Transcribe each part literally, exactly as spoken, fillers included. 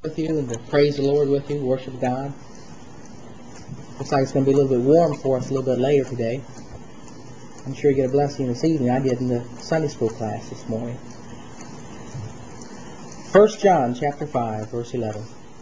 with you and to praise the Lord with you, worship God. Looks like it's going to be a little bit warm for us a little bit later today. I'm sure you get a blessing this evening. I did in the Sunday school class this morning. First John chapter five, verse eleven.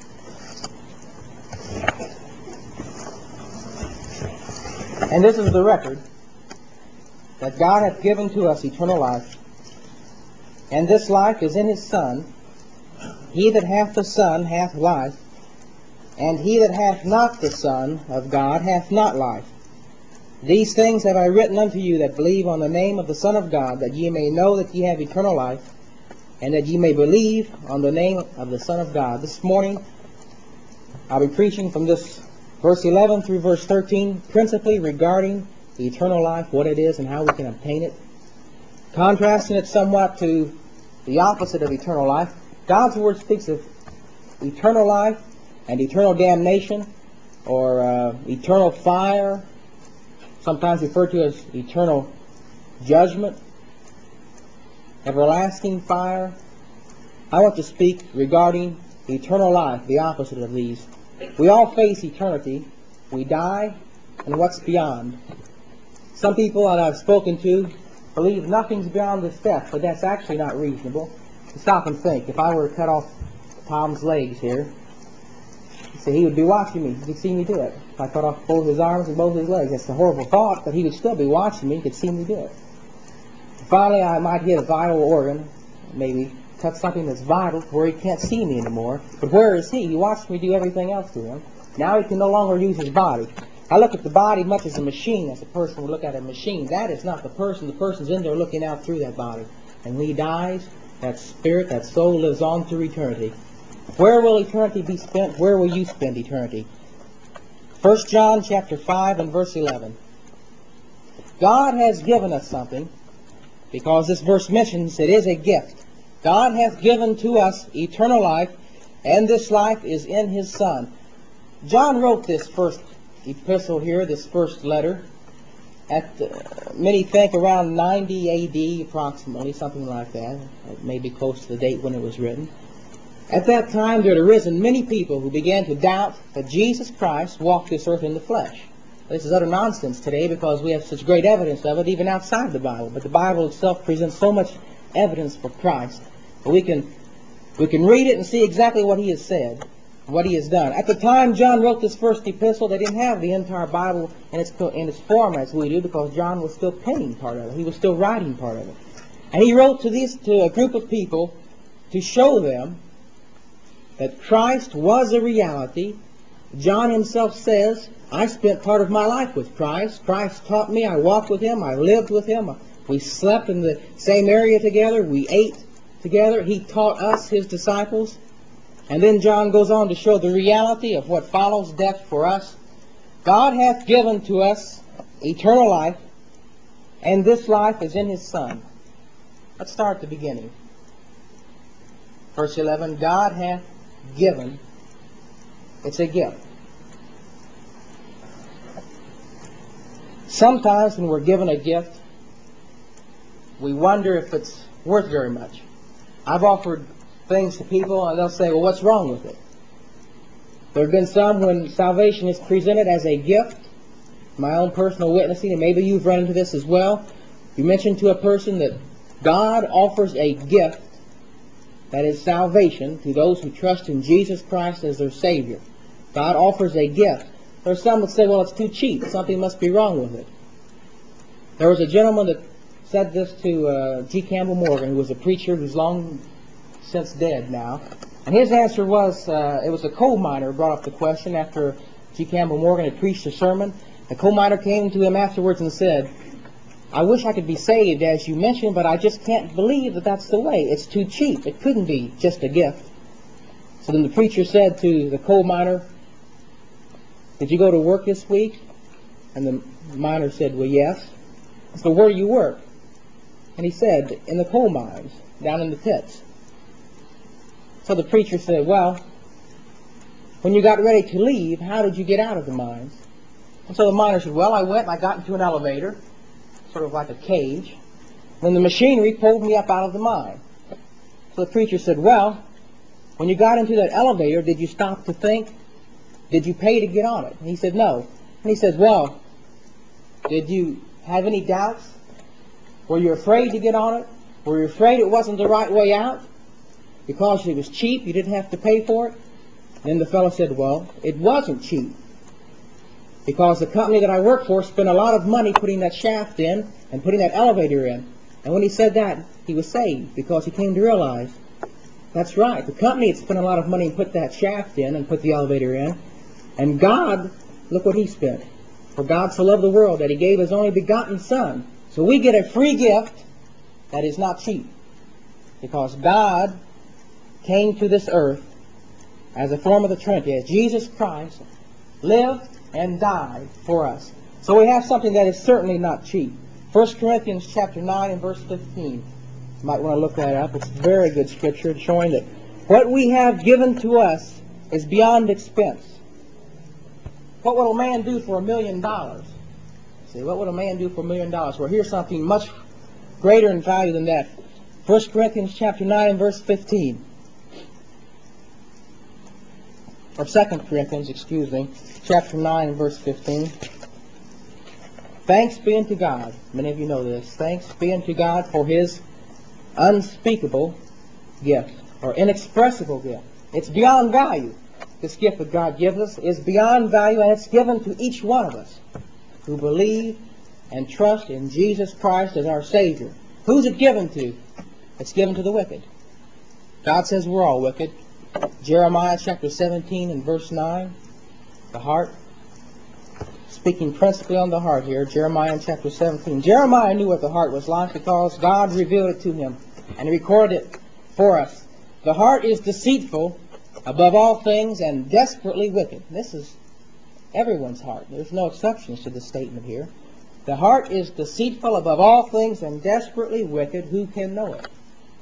And this is the record, that God hath given to us eternal life, and this life is in his Son. He that hath the Son hath life, and he that hath not the Son of God hath not life. These things have I written unto you that believe on the name of the Son of God, that ye may know that ye have eternal life, and that ye may believe on the name of the Son of God. This morning, I'll be preaching from this verse eleven through verse thirteen, principally regarding the eternal life, what it is and how we can obtain it, contrasting it somewhat to the opposite of eternal life. God's Word speaks of eternal life and eternal damnation, or uh, eternal fire, sometimes referred to as eternal judgment, everlasting fire. I want to speak regarding eternal life, the opposite of these. We all face eternity. We die, and what's beyond? Some people that I've spoken to believe nothing's beyond this death, but that's actually not reasonable. Stop and think. If I were to cut off Tom's legs here, so he would be watching me. He could see me do it. If I cut off both his arms and both his legs, that's a horrible thought, but he would still be watching me. He could see me do it. Finally, I might hit a vital organ, maybe cut something that's vital where he can't see me anymore. But where is he? He watched me do everything else to him. Now he can no longer use his body. I look at the body much as a machine, as a person would look at a machine. That is not the person. The person's in there looking out through that body. And when he dies, that spirit, that soul lives on through eternity. Where will eternity be spent? Where will you spend eternity? First John chapter five and verse eleven. God has given us something, because this verse mentions it is a gift. God hath given to us eternal life, and this life is in his Son. John wrote this first epistle here, this first letter, at uh, many think around ninety A D approximately, something like that. It may be close to the date when it was written. At that time there had arisen many people who began to doubt that Jesus Christ walked this earth in the flesh. This is utter nonsense today, because we have such great evidence of it even outside the Bible. But the Bible itself presents so much evidence for Christ that we can, we can read it and see exactly what he has said, what he has done. At the time John wrote this first epistle, they didn't have the entire Bible in its, in its form as we do, because John was still penning part of it. He was still writing part of it. And he wrote to, these, to a group of people to show them that Christ was a reality. John himself says, I spent part of my life with Christ. Christ taught me. I walked with him. I lived with him. We slept in the same area together. We ate together. He taught us, his disciples. And then John goes on to show the reality of what follows death for us. God hath given to us eternal life, and this life is in his Son. Let's start at the beginning. Verse eleven, God hath given. It's a gift. Sometimes when we're given a gift, we wonder if it's worth very much. I've offered things to people and they'll say, well, what's wrong with it? There have been some when salvation is presented as a gift, my own personal witnessing, and maybe you've run into this as well. You mention to a person that God offers a gift, that is salvation, to those who trust in Jesus Christ as their Savior. God offers a gift. There are some that say, well, it's too cheap. Something must be wrong with it. There was a gentleman that said this to uh, G. Campbell Morgan, who was a preacher who's long since dead now. And his answer was, uh, it was a coal miner who brought up the question after G. Campbell Morgan had preached a sermon. The coal miner came to him afterwards and said, I wish I could be saved as you mentioned, but I just can't believe that that's the way. It's too cheap. It couldn't be just a gift. So then the preacher said to the coal miner, did you go to work this week? And the miner said, well, yes. So where do you work? And he said, in the coal mines, down in the pits. So the preacher said, well, when you got ready to leave, how did you get out of the mines? And so the miner said, well, I went and I got into an elevator, sort of like a cage. Then the machinery pulled me up out of the mine. So the preacher said, well, when you got into that elevator, did you stop to think? Did you pay to get on it? And he said, no. And he says, well, did you have any doubts? Were you afraid to get on it? Were you afraid it wasn't the right way out? Because it was cheap, you didn't have to pay for it? Then the fellow said, well, it wasn't cheap. Because the company that I work for spent a lot of money putting that shaft in and putting that elevator in. And when he said that, he was saved, because he came to realize, that's right, the company had spent a lot of money and put that shaft in and put the elevator in. And God, look what he spent. For God so loved the world that he gave his only begotten Son. So we get a free gift that is not cheap. Because God came to this earth as a form of the Trinity, as Jesus Christ lived and died for us. So we have something that is certainly not cheap. First Corinthians chapter nine and verse fifteen. You might want to look that up. It's very good scripture showing that what we have given to us is beyond expense. What would a man do for a million dollars? See, what would a man do for a million dollars? Well, here's something much greater in value than that. First Corinthians chapter nine and verse fifteen. Or Second Corinthians, excuse me, chapter nine and verse fifteen. Thanks be unto God. Many of you know this. Thanks be unto God for his unspeakable gift, or inexpressible gift. It's beyond value. This gift that God gives us is beyond value, and it's given to each one of us who believe and trust in Jesus Christ as our Savior. Who's it given to? It's given to the wicked. God says we're all wicked. Jeremiah chapter seventeen and verse nine, the heart. Speaking principally on the heart here, Jeremiah chapter seventeen. Jeremiah knew what the heart was like because God revealed it to him and recorded it for us. The heart is deceitful above all things and desperately wicked. This is everyone's heart. There's no exceptions to this statement here. The heart is deceitful above all things and desperately wicked. Who can know it?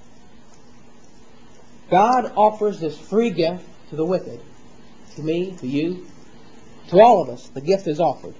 God offers this free gift to the wicked, to me, to you, to all of us. The gift is offered.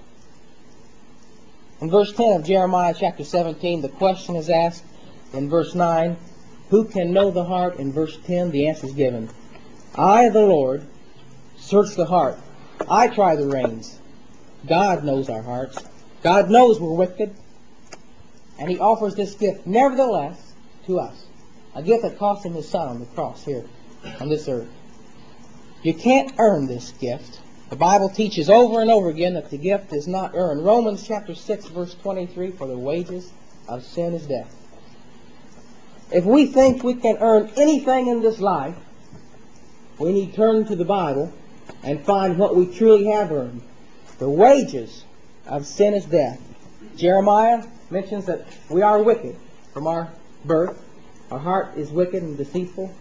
In verse ten of Jeremiah chapter seventeen, the question is asked. In verse nine, who can know the heart? In verse ten, the answer is given. I, the Lord, search the heart. I try the reins. God knows our hearts. God knows we're wicked. And he offers this gift, nevertheless, to us. A gift that cost him his Son on the cross here on this earth. You can't earn this gift. The Bible teaches over and over again that the gift is not earned. Romans chapter six, verse twenty-three, for the wages of sin is death. If we think we can earn anything in this life, we need to turn to the Bible and find what we truly have earned. The wages of sin is death. Jeremiah mentions that we are wicked from our birth. Our heart is wicked and deceitful.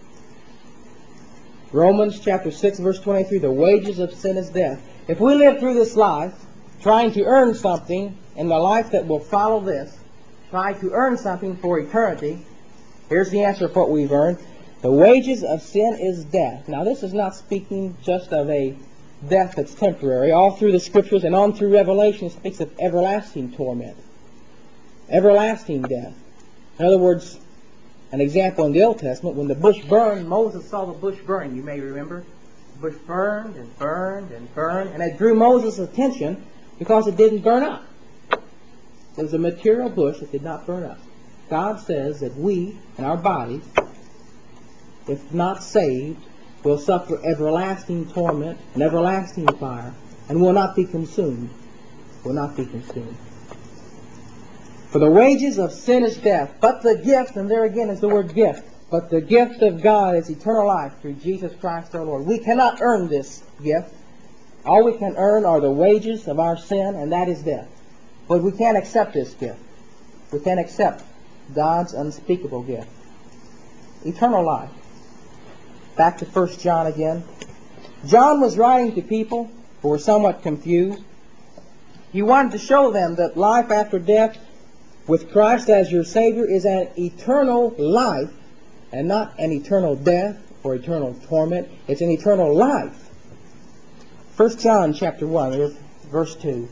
Romans chapter six, verse twenty-three, the wages of sin is death. If we live through this life trying to earn something in the life that will follow this, try to earn something for eternity, here's the answer of what we've earned. The wages of sin is death. Now, this is not speaking just of a death that's temporary. All through the Scriptures and on through Revelation, it speaks of everlasting torment, everlasting death. In other words, an example in the Old Testament, when the bush burned, Moses saw the bush burn, you may remember. The bush burned and burned and burned, and it drew Moses' attention because it didn't burn up. It was a material bush that did not burn up. God says that we, in our bodies, if not saved, will suffer everlasting torment and everlasting fire, and will not be consumed. Will not be consumed. For the wages of sin is death, but the gift, and there again is the word gift, but the gift of God is eternal life through Jesus Christ our Lord. We cannot earn this gift. All we can earn are the wages of our sin, and that is death. But we can't accept this gift. We can't accept God's unspeakable gift. Eternal life. Back to First John again. John was writing to people who were somewhat confused. He wanted to show them that life after death with Christ as your Savior is an eternal life and not an eternal death or eternal torment. It's an eternal life. First John chapter one, verse two.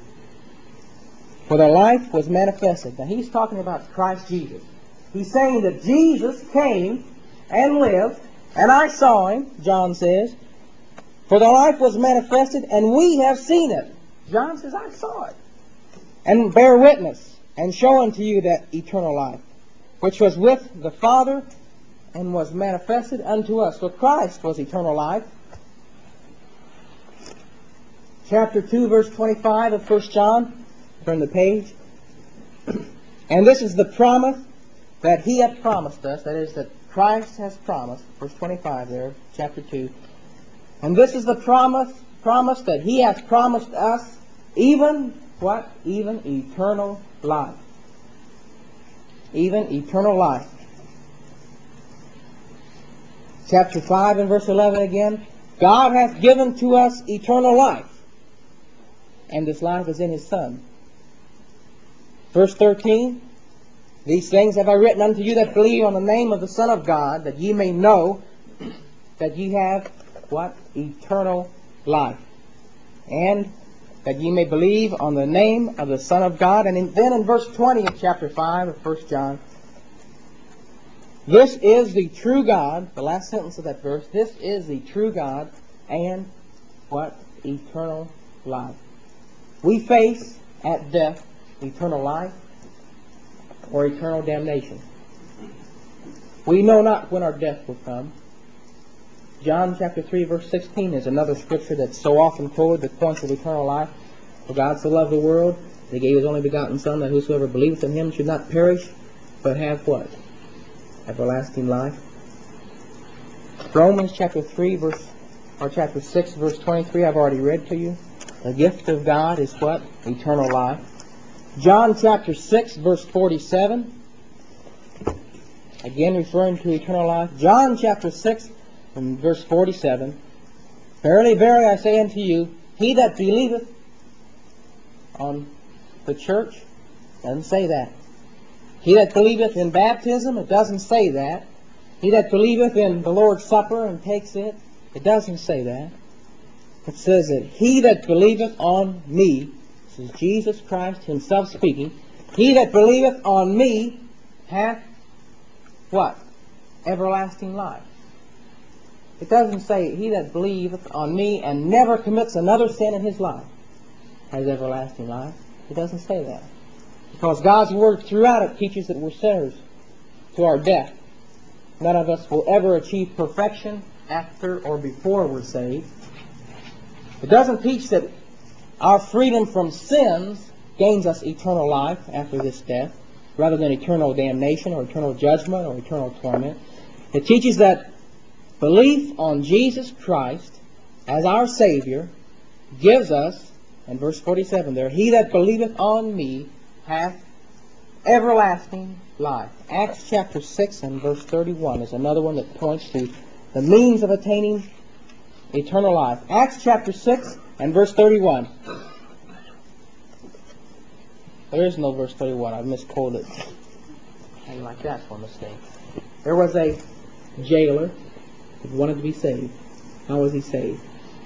For the life was manifested. Now he's talking about Christ Jesus. He's saying that Jesus came and lived And I saw him, John says, for the life was manifested, and we have seen it. John says, I saw it. And bear witness, and show unto you that eternal life, which was with the Father, and was manifested unto us. So Christ was eternal life. Chapter two, verse twenty-five of First John. Turn the page. And this is the promise that he hath promised us. That is, that Christ has promised. Verse twenty-five there, chapter two. And this is the promise, promise that he hath promised us, even, what? Even eternal life. Even eternal life. Chapter five and verse eleven again. God hath given to us eternal life, and this life is in his Son. Verse thirteen. These things have I written unto you that believe on the name of the Son of God, that ye may know that ye have, what? Eternal life. And that ye may believe on the name of the Son of God. And in, then in verse twenty of chapter five of First John, this is the true God, the last sentence of that verse, this is the true God and, what? Eternal life. We face at death eternal life or eternal damnation. We know not when our death will come. John chapter three verse sixteen is another scripture that's so often quoted that points to eternal life. For God so loved the world, that he gave his only begotten Son, that whosoever believeth in him should not perish, but have what? Everlasting life. Romans chapter three verse, or chapter six verse twenty-three, I've already read to you. The gift of God is what? Eternal life. John chapter six verse forty-seven, again referring to eternal life. John chapter six and verse forty-seven. Verily, verily, I say unto you, he that believeth on the church, doesn't say that. He that believeth in baptism, it doesn't say that. He that believeth in the Lord's Supper and takes it, it doesn't say that. It says that he that believeth on me, this is Jesus Christ himself speaking, he that believeth on me hath what? Everlasting life. It doesn't say he that believeth on me and never commits another sin in his life has everlasting life. It doesn't say that. Because God's Word throughout it teaches that we're sinners to our death. None of us will ever achieve perfection after or before we're saved. It doesn't teach that our freedom from sins gains us eternal life after this death, rather than eternal damnation or eternal judgment or eternal torment. It teaches that belief on Jesus Christ as our Savior gives us, in verse forty-seven there, he that believeth on me hath everlasting life. Acts chapter six and verse thirty-one is another one that points to the means of attaining eternal life. Acts chapter six and verse thirty-one. There is no verse thirty-one. I've misquoted. How do you like that for a mistake? There was a jailer who wanted to be saved. How was he saved?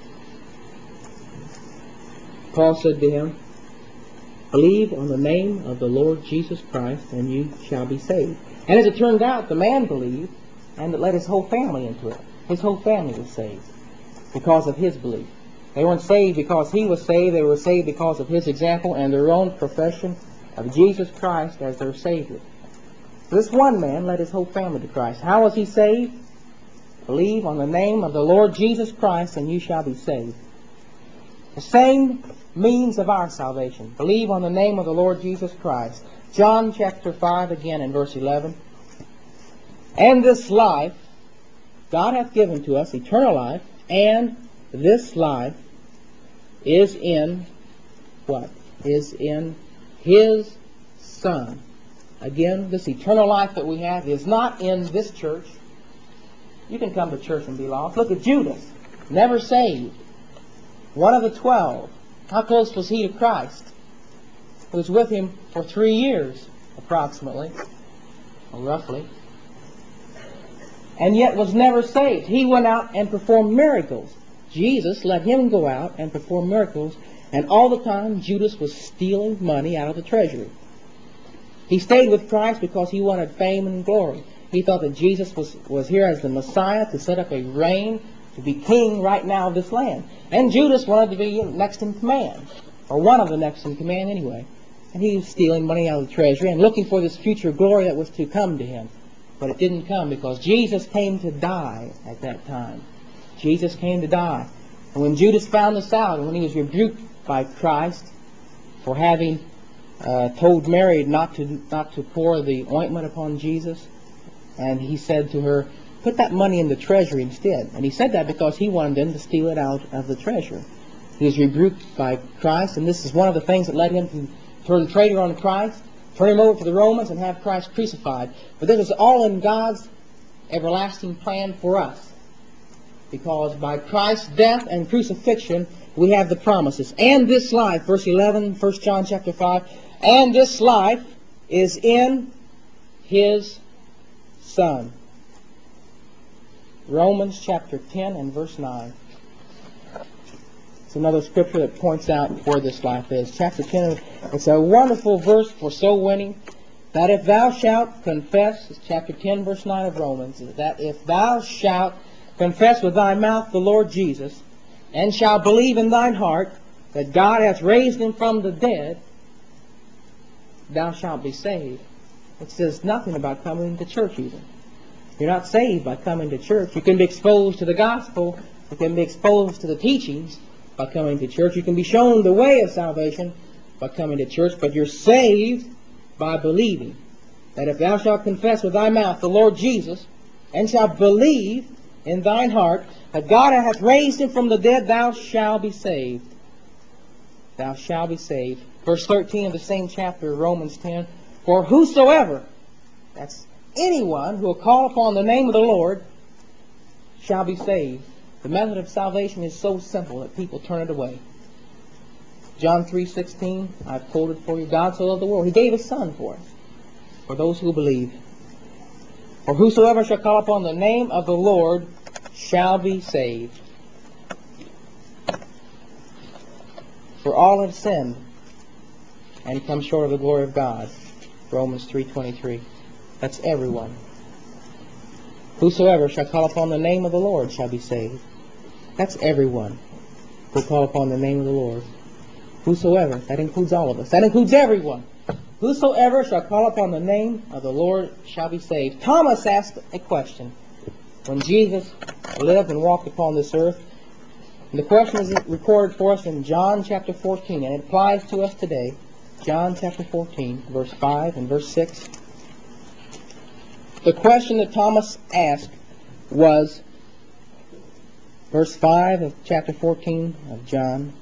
Paul said to him, believe on the name of the Lord Jesus Christ, and you shall be saved. And as it turned out, the man believed, and it led his whole family into it. His whole family was saved because of his belief. They weren't saved because he was saved. They were saved because of his example and their own profession of Jesus Christ as their Savior. This one man led his whole family to Christ. How was he saved? Believe on the name of the Lord Jesus Christ, and you shall be saved. The same means of our salvation. Believe on the name of the Lord Jesus Christ. John chapter five again in verse eleven. And this life God hath given to us, eternal life, and this life is in what? Is in his Son. Again, this eternal life that we have is not in this church. You can come to church and be lost. Look at Judas, never saved. One of the twelve. How close was he to Christ? He was with him for three years, approximately, or roughly, and yet was never saved. He went out and performed miracles. Jesus let him go out and perform miracles, and all the time Judas was stealing money out of the treasury. He stayed with Christ because he wanted fame and glory. He thought that Jesus was, was here as the Messiah to set up a reign, to be king right now of this land. And Judas wanted to be next in command, or one of the next in command anyway. And he was stealing money out of the treasury and looking for this future glory that was to come to him. But it didn't come because Jesus came to die at that time. Jesus came to die. And when Judas found this out, and when he was rebuked by Christ for having uh, told Mary not to, not to pour the ointment upon Jesus, and he said to her, put that money in the treasury instead. And he said that because he wanted them to steal it out of the treasury. He was rebuked by Christ, and this is one of the things that led him to turn traitor on Christ, turn him over to the Romans, and have Christ crucified. But this is all in God's everlasting plan for us. Because by Christ's death and crucifixion, we have the promises. And this life, verse eleven, First John chapter five, and this life is in His Son. Romans chapter ten and verse nine. It's another scripture that points out where this life is. Chapter ten, it's a wonderful verse for soul winning. That if thou shalt confess, it's chapter ten, verse nine of Romans, that if thou shalt confess with thy mouth the Lord Jesus, and shalt believe in thine heart that God hath raised him from the dead, thou shalt be saved. It says nothing about coming to church even. You're not saved by coming to church. You can be exposed to the gospel. You can be exposed to the teachings by coming to church. You can be shown the way of salvation by coming to church. But you're saved by believing that if thou shalt confess with thy mouth the Lord Jesus, and shalt believe in thine heart that God hath raised him from the dead, thou shalt be saved. Thou shalt be saved. Verse thirteen of the same chapter, Romans ten, for whosoever, that's anyone who will call upon the name of the Lord, shall be saved. The method of salvation is so simple that people turn it away. John three sixteen, I've quoted for you. God so loved the world, He gave His Son for us, for those who believe. For whosoever shall call upon the name of the Lord shall be saved. For all have sinned and come short of the glory of God. Romans three twenty-three. That's everyone. Whosoever shall call upon the name of the Lord shall be saved. That's everyone who call upon the name of the Lord. Whosoever, that includes all of us. That includes everyone. Whosoever shall call upon the name of the Lord shall be saved. Thomas asked a question when Jesus lived and walked upon this earth. And the question is recorded for us in John chapter fourteen, and it applies to us today. John chapter fourteen, verse five and verse six. The question that Thomas asked was, verse five of chapter fourteen of John,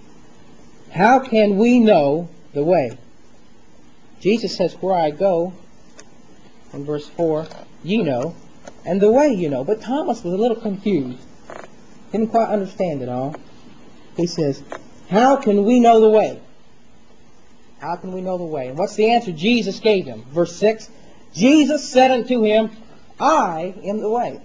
how can we know the way? Jesus says, where I go, in verse four, ye know, and the way you know. But Thomas was a little confused. Didn't quite understand it all. He says, how can we know the way? How can we know the way? And what's the answer Jesus gave him? Verse six, Jesus said unto him, I am the way.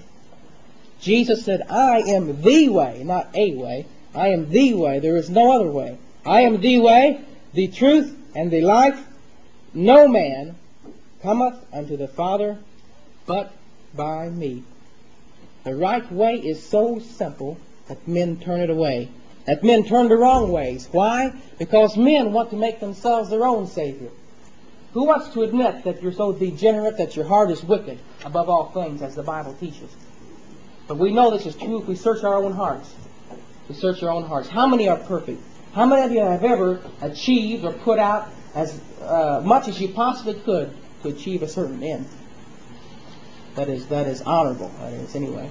Jesus said, I am the way, not a way. I am the way. There is no other way. I am the way, the truth, and the life. No man cometh unto the Father but by me. The right way is so simple that men turn it away. That men turn the wrong ways. Why? Because men want to make themselves their own Savior. Who wants to admit that you're so degenerate that your heart is wicked above all things, as the Bible teaches? But we know this is true if we search our own hearts. We search our own hearts. How many are perfect? How many of you have ever achieved or put out as uh, much as you possibly could to achieve a certain end? That is, that is honorable, that is, anyway.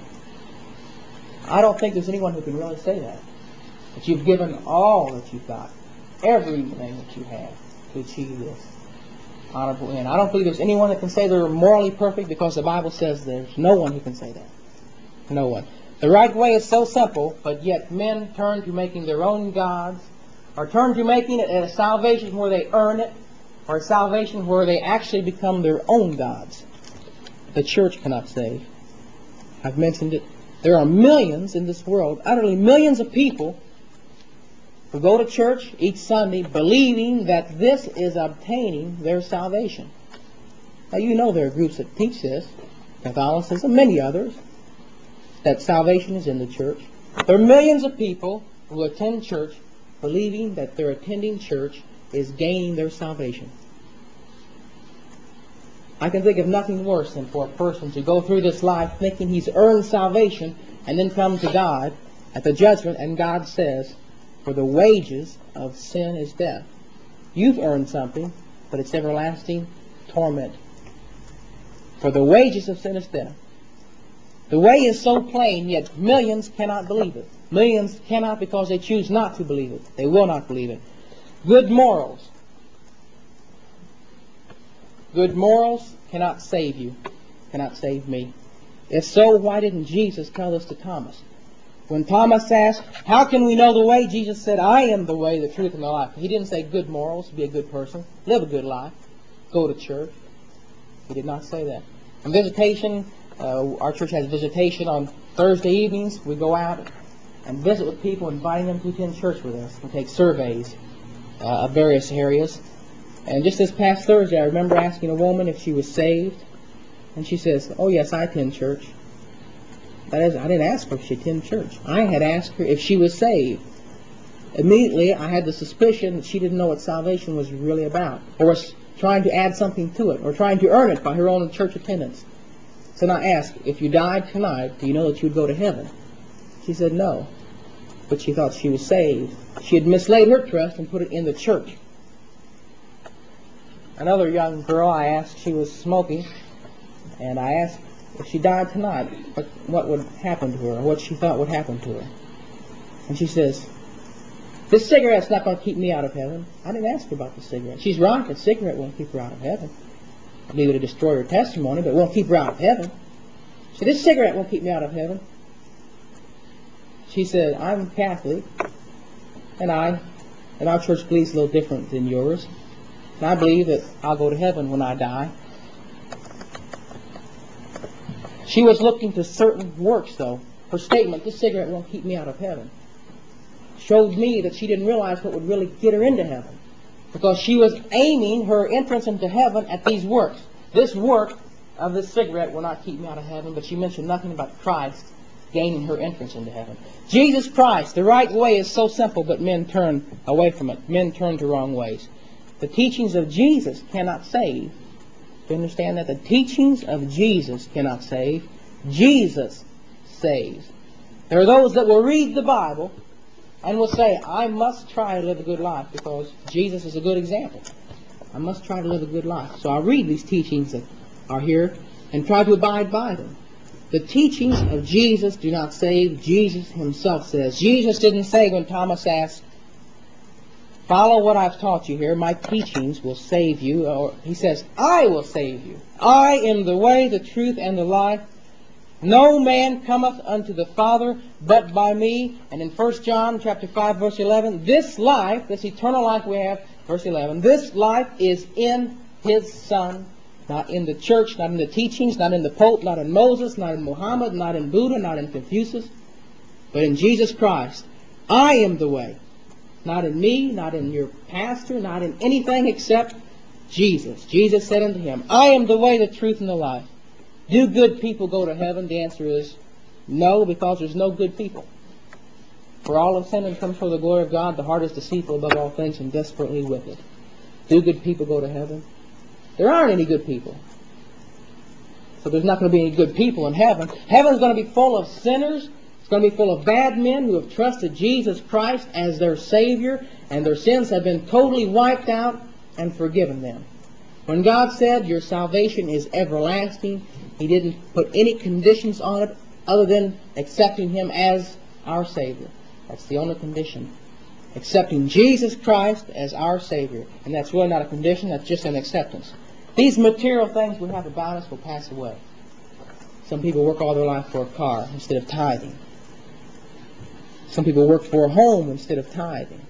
I don't think there's anyone who can really say that. That you've given all that you've got, everything that you have to achieve this honorable end. I don't believe there's anyone that can say they're morally perfect, because the Bible says there's no one who can say that. No one. The right way is so simple, but yet men turn to making their own gods, or turn to making it a salvation where they earn it, or a salvation where they actually become their own gods. The church cannot save. I've mentioned it. There are millions in this world, utterly millions of people, who go to church each Sunday believing that this is obtaining their salvation. Now, you know there are groups that teach this, Catholicism, many others, that salvation is in the church. There are millions of people who attend church believing that their attending church is gaining their salvation. I can think of nothing worse than for a person to go through this life thinking he's earned salvation and then come to God at the judgment and God says, for the wages of sin is death. You've earned something, but it's everlasting torment. For the wages of sin is death. The way is so plain, yet millions cannot believe it. Millions cannot because they choose not to believe it. They will not believe it. Good morals. Good morals cannot save you, cannot save me. If so, why didn't Jesus tell this to Thomas? When Thomas asked, how can we know the way? Jesus said, I am the way, the truth, and the life. He didn't say good morals, be a good person, live a good life, go to church. He did not say that. On visitation, uh, our church has visitation on Thursday evenings. We go out and visit with people, inviting them to attend church with us. We take surveys uh, of various areas. And just this past Thursday, I remember asking a woman if she was saved. And she says, oh yes, I attend church. That is, I didn't ask her if she attended church. I had asked her if she was saved. Immediately, I had the suspicion that she didn't know what salvation was really about, or was trying to add something to it, or trying to earn it by her own church attendance. So I asked, if you died tonight, do you know that you would go to heaven? She said no, but she thought she was saved. She had mislaid her trust and put it in the church. Another young girl, I asked, she was smoking, and I asked if she died tonight, what, what would happen to her, or what she thought would happen to her. And she says, this cigarette's not going to keep me out of heaven. I didn't ask her about the cigarette. She's right, the cigarette won't keep her out of heaven. Maybe it'll destroy her testimony, but it won't keep her out of heaven. She said, this cigarette won't keep me out of heaven. She said, I'm Catholic, and I, and our church believes a little different than yours. And I believe that I'll go to heaven when I die. She was looking to certain works, though. Her statement, this cigarette won't keep me out of heaven, showed me that she didn't realize what would really get her into heaven. Because she was aiming her entrance into heaven at these works. This work of this cigarette will not keep me out of heaven, but she mentioned nothing about Christ gaining her entrance into heaven. Jesus Christ, the right way is so simple, but men turn away from it. Men turn to wrong ways. The teachings of Jesus cannot save. Do you understand that? The teachings of Jesus cannot save. Jesus saves. There are those that will read the Bible and will say, I must try to live a good life because Jesus is a good example. I must try to live a good life. So I read these teachings that are here and try to abide by them. The teachings of Jesus do not save. Jesus himself says. Jesus didn't say when Thomas asked, follow what I've taught you here. My teachings will save you. Or he says, I will save you. I am the way, the truth, and the life. No man cometh unto the Father but by me. And in First John chapter five, verse eleven, this life, this eternal life we have, verse eleven, this life is in his Son, not in the church, not in the teachings, not in the Pope, not in Moses, not in Muhammad, not in Buddha, not in Confucius, but in Jesus Christ. I am the way. Not in me, not in your pastor, not in anything except Jesus. Jesus said unto him, I am the way, the truth, and the life. Do good people go to heaven? The answer is no, because there's no good people. For all have sinned and come short of the glory of God. The heart is deceitful above all things and desperately wicked. Do good people go to heaven? There aren't any good people. So there's not going to be any good people in heaven. Heaven's going to be full of sinners. It's going to be full of bad men who have trusted Jesus Christ as their Savior, and their sins have been totally wiped out and forgiven them. When God said your salvation is everlasting, He didn't put any conditions on it other than accepting Him as our Savior. That's the only condition. Accepting Jesus Christ as our Savior. And that's really not a condition, that's just an acceptance. These material things we have about us will pass away. Some people work all their life for a car instead of tithing. Some people work for a home instead of tithing.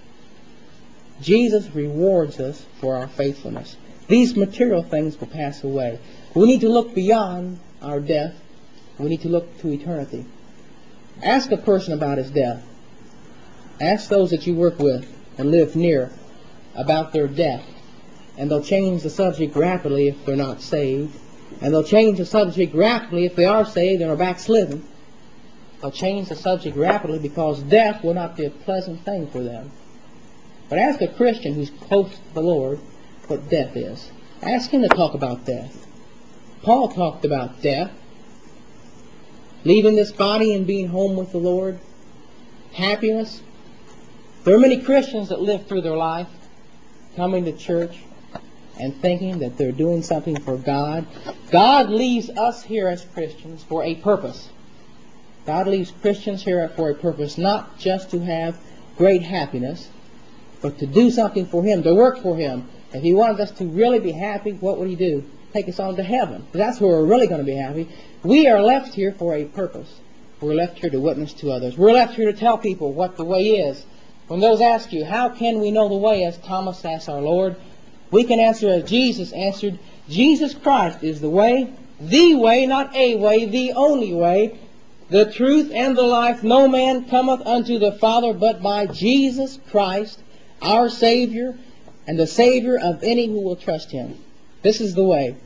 Jesus rewards us for our faithfulness. These material things will pass away. We need to look beyond our death. We need to look to eternity. Ask a person about his death. Ask those that you work with and live near about their death. and they'll change the subject rapidly if they're not saved. And they'll change the subject rapidly if they are saved and are backslidden. They'll change the subject rapidly because death will not be a pleasant thing for them. But ask a Christian who's close to the Lord what death is. Ask him to talk about death. Paul talked about death. Leaving this body and being home with the Lord. Happiness. There are many Christians that live through their life coming to church and thinking that they're doing something for God. God leaves us here as Christians for a purpose. God leaves Christians here for a purpose, not just to have great happiness, but to do something for Him, to work for Him. If He wanted us to really be happy, what would He do? Take us on to heaven. That's where we're really going to be happy. We are left here for a purpose. We're left here to witness to others. We're left here to tell people what the way is. When those ask you, how can we know the way, as Thomas asked our Lord, we can answer as Jesus answered, Jesus Christ is the way, the way, not a way, the only way, the truth and the life. No man cometh unto the Father but by Jesus Christ, our Savior, and the Savior of any who will trust Him. This is the way.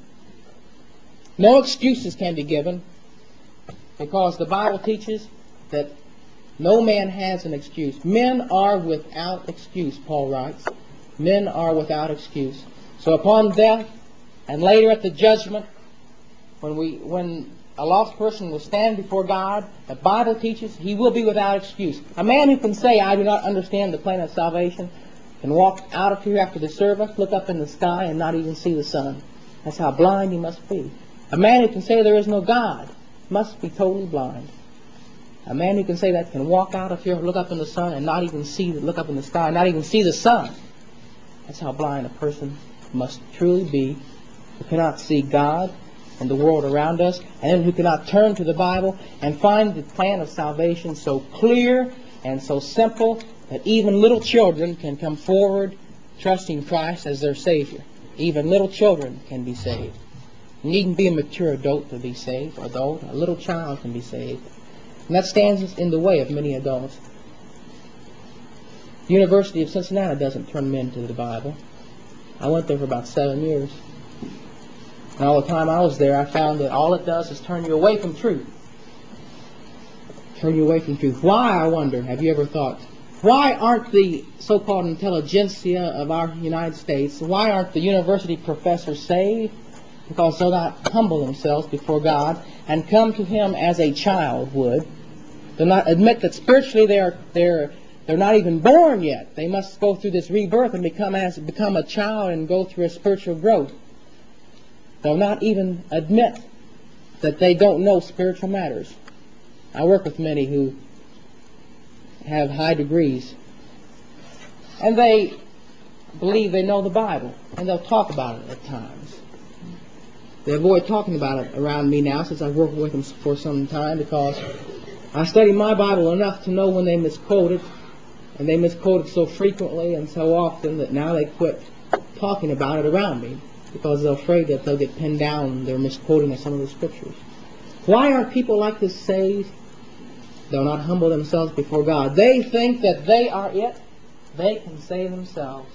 No excuses can be given, because the Bible teaches that no man has an excuse. Men are without excuse, Paul writes. Men are without excuse. So upon death, and later at the judgment, when we, when a lost person will stand before God, the Bible teaches he will be without excuse. A man who can say, I do not understand the plan of salvation, can walk out of here after the service, look up in the sky, and not even see the sun. That's how blind he must be. A man who can say there is no God must be totally blind. A man who can say that can walk out of here, look up in the sun, and not even see, look up in the sky, and not even see the sun. That's how blind a person must truly be, who cannot see God and the world around us, and who cannot turn to the Bible and find the plan of salvation so clear and so simple that even little children can come forward trusting Christ as their Savior. Even little children can be saved. You needn't be a mature adult to be saved. Adult, a little child can be saved. And that stands in the way of many adults. The University of Cincinnati doesn't turn men to the Bible. I went there for about seven years. And all the time I was there, I found that all it does is turn you away from truth. Turn you away from truth. Why, I wonder, have you ever thought, why aren't the so-called intelligentsia of our United States, why aren't the university professors saved? Because they'll not humble themselves before God and come to Him as a child would. They'll not admit that spiritually they're they're they're not even born yet. They must go through this rebirth and become as become a child and go through a spiritual growth. They'll not even admit that they don't know spiritual matters. I work with many who have high degrees, and they believe they know the Bible, and they'll talk about it at times. They avoid talking about it around me now, since I've worked with them for some time, because I study my Bible enough to know when they misquote it, and they misquote it so frequently and so often that now they quit talking about it around me, because they're afraid that they'll get pinned down. They're misquoting some of the scriptures. Why are people like this saved? They'll not humble themselves before God. They think that they are it. They can save themselves.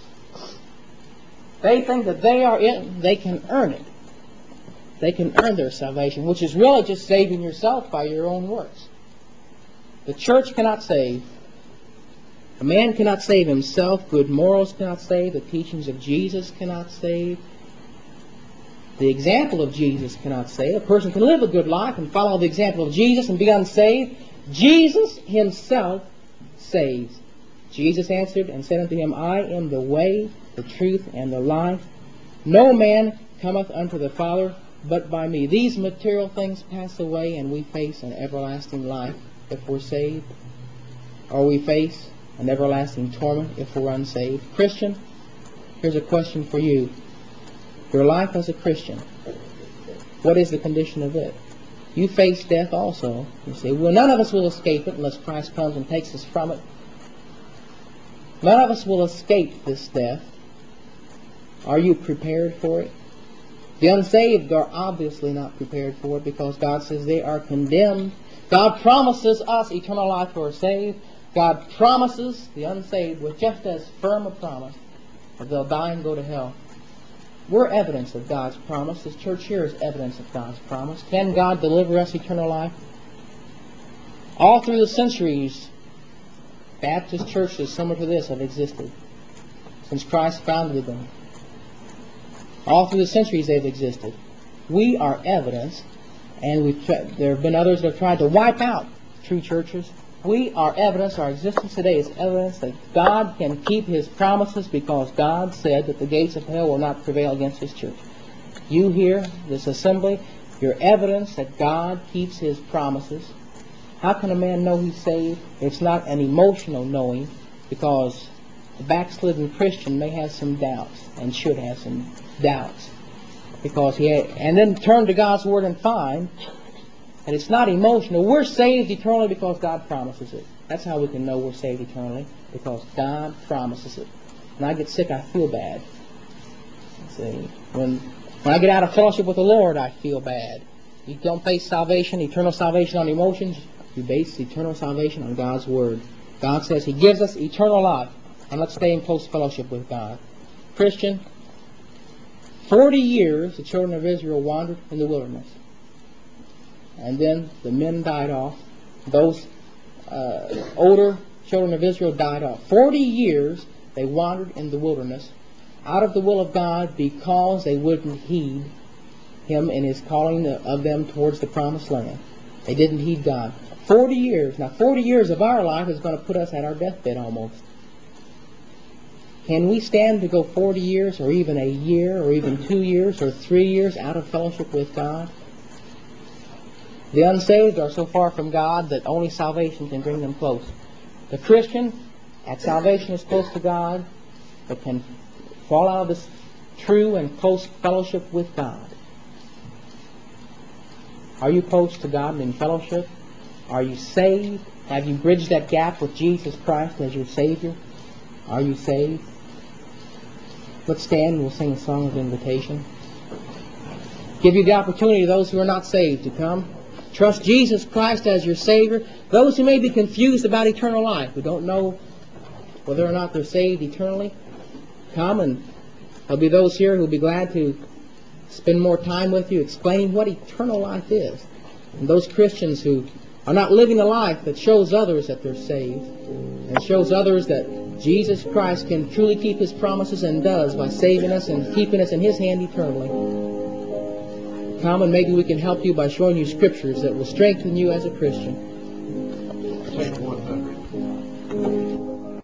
They think that they are it. They can earn it. They can earn their salvation, which is really just saving yourself by your own works. The church cannot save. A man cannot save himself. Good morals cannot save. The teachings of Jesus cannot save. The example of Jesus cannot save. A person can live a good life and follow the example of Jesus and be unsaved. Jesus Himself saves. Jesus answered and said unto him, I am the way, the truth, and the life. No man cometh unto the Father but by me. These material things pass away, and we face an everlasting life if we're saved. Or we face an everlasting torment if we're unsaved. Christian, here's a question for you. Your life as a Christian, what is the condition of it? You face death also. You say, well, none of us will escape it unless Christ comes and takes us from it. None of us will escape this death. Are you prepared for it? The unsaved are obviously not prepared for it, because God says they are condemned. God promises us eternal life who are saved. God promises the unsaved with just as firm a promise that they'll die and go to hell. We're evidence of God's promise. This church here is evidence of God's promise. Can God deliver us eternal life? All through the centuries, Baptist churches similar to this have existed since Christ founded them. All through the centuries they've existed. We are evidence, and we've tra- there have been others that have tried to wipe out true churches. We are evidence, our existence today is evidence that God can keep His promises because God said that the gates of hell will not prevail against His church. You here, this assembly, you're evidence that God keeps His promises. How can a man know he's saved? It's not an emotional knowing, because the backslidden Christian may have some doubts and should have some doubts. Because he had, and then turn to God's Word and find that it's not emotional. We're saved eternally because God promises it. That's how we can know we're saved eternally, because God promises it. When I get sick, I feel bad. See, when when I get out of fellowship with the Lord, I feel bad. You don't base salvation, eternal salvation, on emotions. You base eternal salvation on God's Word. God says He gives us eternal life, and let's stay in close fellowship with God. Christian, forty years the children of Israel wandered in the wilderness. And then the men died off. Those uh, older children of Israel died off. Forty years they wandered in the wilderness out of the will of God, because they wouldn't heed Him in His calling of them towards the promised land. They didn't heed God. Forty years. Now, forty years of our life is going to put us at our deathbed almost. Can we stand to go forty years, or even a year, or even two years, or three years out of fellowship with God? The unsaved are so far from God that only salvation can bring them close. The Christian, at salvation, is close to God, but can fall out of this true and close fellowship with God. Are you close to God and in fellowship? Are you saved? Have you bridged that gap with Jesus Christ as your Savior? Are you saved? Let's stand and we'll sing a song of invitation. Give you the opportunity, those who are not saved, to come. Trust Jesus Christ as your Savior. Those who may be confused about eternal life, who don't know whether or not they're saved eternally, come, and there'll be those here who will be glad to spend more time with you explaining what eternal life is. And those Christians who are not living a life that shows others that they're saved, and shows others that Jesus Christ can truly keep His promises, and does, by saving us and keeping us in His hand eternally. Come, and maybe we can help you by showing you scriptures that will strengthen you as a Christian. Take one minute.